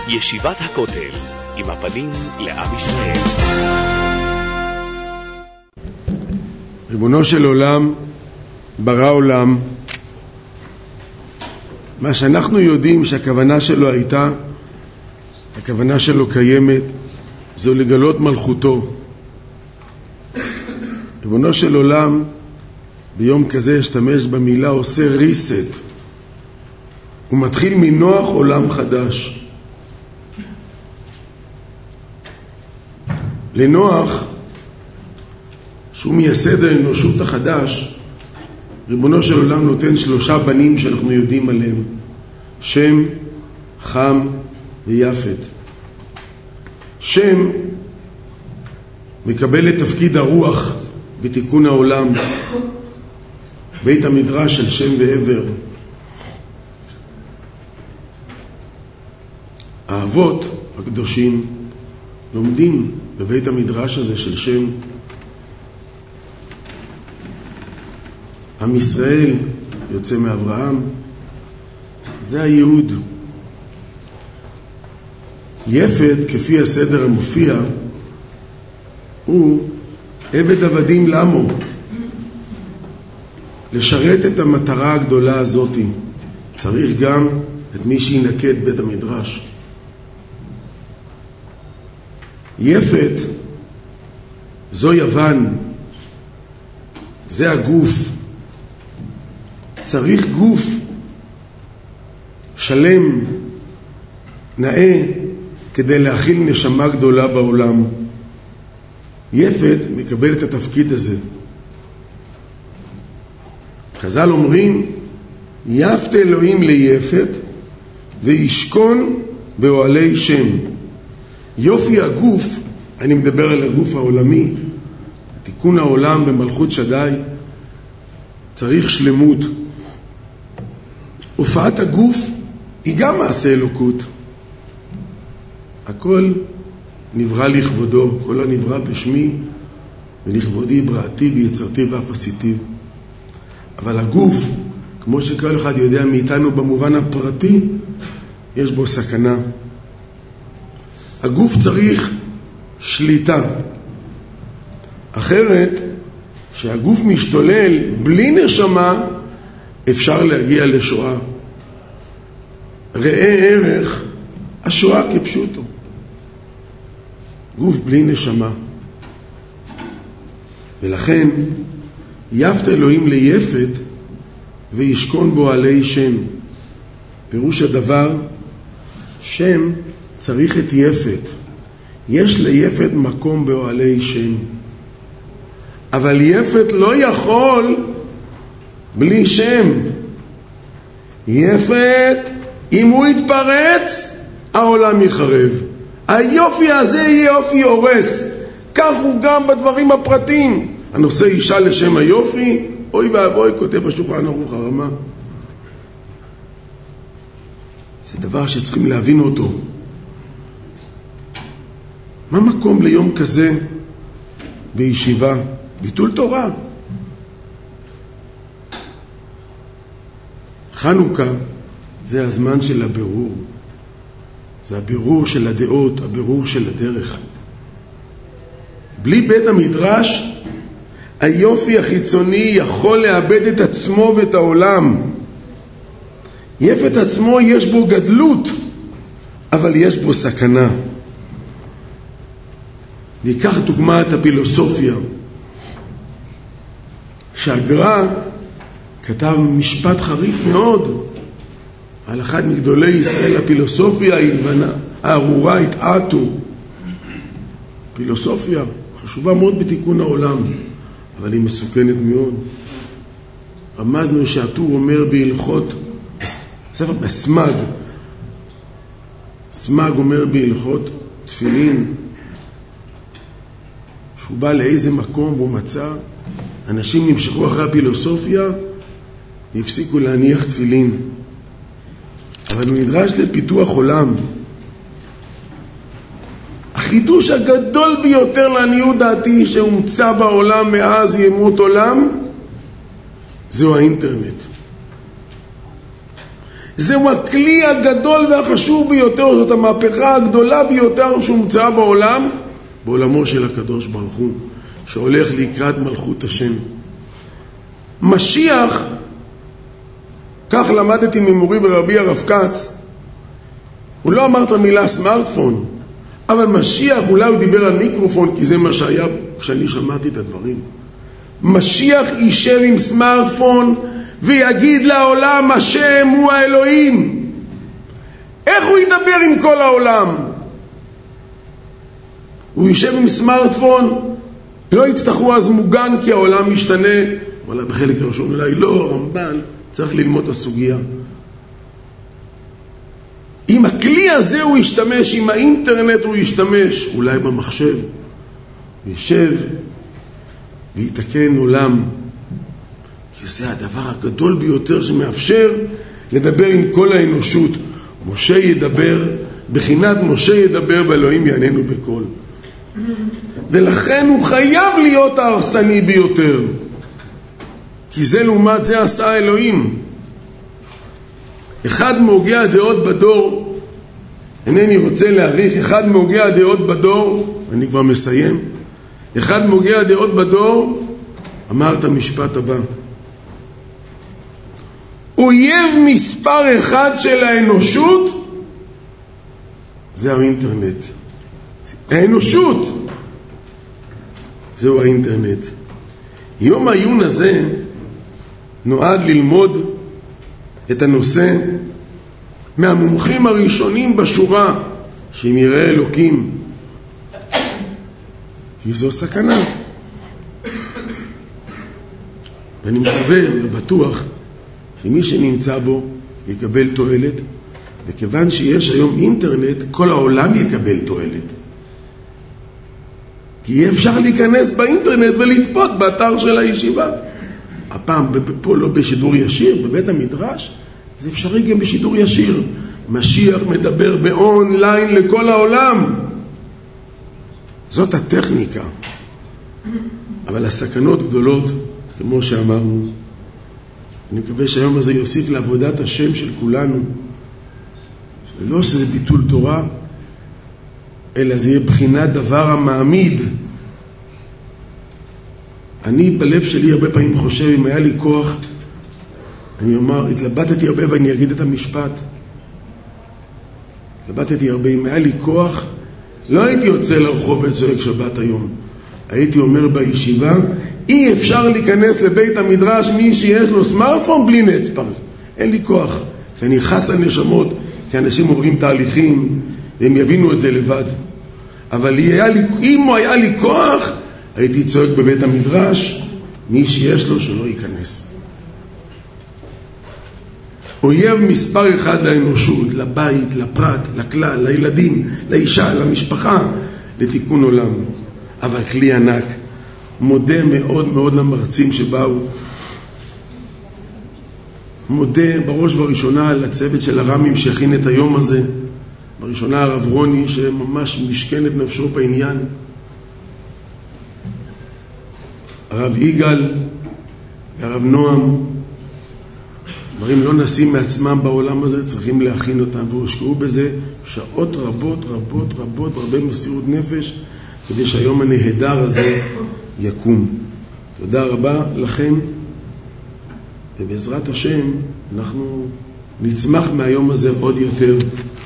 ישיבת הכותל, עם הפנים לעם ישראל. ריבונו של עולם, ברא עולם, מה שאנחנו יודעים שהכוונה שלו הייתה, הכוונה שלו קיימת, זו לגלות מלכותו. ריבונו של עולם, ביום כזה השתמש במילה עושה ריסט. הוא מתחיל מנוח עולם חדש. לנוח, שהוא מייסד האנושות החדש, ריבונו של עולם נותן 3 בנים שאנחנו יודעים עליהם, שם, חם ויפת. שם מקבל את תפקיד הרוח בתיקון העולם, בית המדרש של שם ועבר. האבות הקדושים לומדים בבית המדרש הזה של שם. עם ישראל יוצא מאברהם, זה הייעוד. יפת, כפי הסדר המופיע, הוא עבד עבדים למו, לשרת את המטרה הגדולה הזאת צריך גם את מי שינקה את בית המדרש. יפת זו יוון, זה הגוף. צריך גוף שלם, נאה, כדי להכיל נשמה גדולה בעולם. יפת מקבל את התפקיד הזה. חז"ל אומרים, יפת אלוהים ליפת וישכון באוהלי שם. יופי הגוף, אני מדבר על הגוף העולמי, תיקון העולם במלכות שדי, צריך שלמות. הופעת הגוף היא גם מעשה אלוקות. הכל נברא לכבודו, כל הנברא בשמי ולכבודי בראתי ויצרתי ואף עשיתיו. אבל הגוף, כמו שכל אחד יודע מאיתנו במובן הפרטי, יש בו סכנה. הגוף צריך שליטה. אחרת, שהגוף משתולל בלי נשמה, אפשר להגיע לשואה. ראה ערך השואה כפשוטו. גוף בלי נשמה. ולכן, יפת אלוהים ליפת וישכון באוהלי שם. פירוש הדבר, שם צריך את יפת. יש ליפת מקום באוהלי שם. אבל יפת לא יכול בלי שם. יפת, אם הוא יתפרץ, העולם יחרב. היופי הזה יהיה יופי הורס. כך הוא גם בדברים הפרטיים. הנושא אישה לשם היופי, אוי ואבוי, כותב השולחן ערוך הרמה. זה דבר שצריכים להבין אותו. מה מקום ליום כזה בישיבה? ביטול תורה. חנוכה זה הזמן של הבירור. זה הבירור של הדעות, הבירור של הדרך. בלי בית המדרש, היופי החיצוני יכול לאבד את עצמו ואת העולם. יפת עצמו יש בו גדלות, אבל יש בו סכנה. ניקח דוגמה את הפילוסופיה. שהגר"א כתב משפט חריף מאוד על אחד מגדולי ישראל. הפילוסופיה הארורה התעתו. פילוסופיה חשובה מאוד בתיקון העולם, אבל היא מסוכנת מאוד. רמזנו שהטור אומר בהלכות ספר בסמג, סמג אומר בהלכות תפילין, שהוא בא לאיזה מקום והוא מצא אנשים נמשכו אחרי הפילוסופיה והפסיקו להניח תפילין. אבל הוא נדרש לפיתוח עולם. החידוש הגדול ביותר לעניות דעתי שהומצא בעולם מאז ימות עולם זהו האינטרנט. זהו הכלי הגדול והחשוב ביותר, זאת המהפכה הגדולה ביותר שהומצאה בעולם, בעולמו של הקדוש ברוך הוא, שהולך לקראת מלכות השם. משיח, כך למדתי ממורי ברבי הרב כץ, הוא לא אמר את המילה סמארטפון, אבל משיח, אולי הוא דיבר על מיקרופון, כי זה מה שהיה כשאני שמעתי את הדברים. משיח יישב עם סמארטפון ויגיד לעולם, השם הוא האלוהים. איך הוא ידבר עם כל העולם? הוא יישב עם סמארטפון, לא יצטרכו אז מוגן כי העולם משתנה. אבל בחלק הראשון אולי לא, רמב"ן, צריך ללמוד את הסוגיה. עם הכלי הזה הוא ישתמש, עם האינטרנט הוא ישתמש, אולי במחשב, הוא יישב ויתקן עולם, כי זה הדבר הגדול ביותר שמאפשר לדבר עם כל האנושות. משה ידבר, בחינת משה ידבר באלוהים יעננו בקול. ולכן הוא חייב להיות ההרסני ביותר, כי זה לעומת זה עשה אלוהים. אחד מהוגי הדעות בדור, אינני רוצה להעריך, אחד מהוגי הדעות בדור, אני כבר מסיים, אחד מהוגי הדעות בדור אמר את המשפט הבא: אויב מספר אחד של האנושות זה האינטרנט. האנושות זהו האינטרנט. יום העיון הזה נועד ללמוד את הנושא מהמומחים הראשונים בשורה, שאם יראה אלוקים, כי זו סכנה. ואני מקווה ובטוח שמי שנמצא בו יקבל תועלת, וכיוון שיש היום אינטרנט, כל העולם יקבל תועלת. כי יהיה אפשר להיכנס באינטרנט ולצפות באתר של הישיבה. הפעם פה לא בשידור ישיר, בבית המדרש, זה אפשרי גם בשידור ישיר. משיח מדבר באונליין לכל העולם. זאת הטכניקה. אבל הסכנות גדולות, כמו שאמרנו. אני מקווה שהיום הזה יוסיף לעבודת השם של כולנו. לא שזה ביטול תורה, אלא זה יהיה בחינת דבר המעמיד. אני בלב שלי הרבה פעמים חושב, אם היה לי כוח, אני אומר, התלבטתי הרבה ואני אגיד את המשפט. התלבטתי הרבה, אם היה לי כוח, לא הייתי יוצא לרחוב וצועק שבת היום. הייתי אומר בישיבה, אי אפשר להיכנס לבית המדרש מי שיש לו סמארטפון בלי נצפר. אין לי כוח, כי אני חס על נשמות, כי אנשים עוברים תהליכים, והם יבינו את זה לבד. אבל אם היה לי כוח, הייתי צועק בבית המדרש, מי שיש לו שלא ייכנס. אויב מספר אחד לאנושות, לבית, לפרט, לכלל, לילדים, לאישה, למשפחה, לתיקון עולם. אבל כלי ענק. מודה מאוד מאוד למרצים שבאו. מודה בראש ובראשונה לצוות של הרמים שהכין את היום הזה. בראשונה הרב רוני שממש משכן את נפשו בעניין. הרב יגאל והרב נועם. דברים לא נשים מעצמם בעולם הזה, צריכים להכין אותם, והושקעו בזה שעות רבות רבות רבות, הרבה מסירות נפש, כדי שהיום הנהדר הזה יקום. תודה רבה לכם, ובעזרת השם אנחנו נצמח מהיום הזה עוד יותר.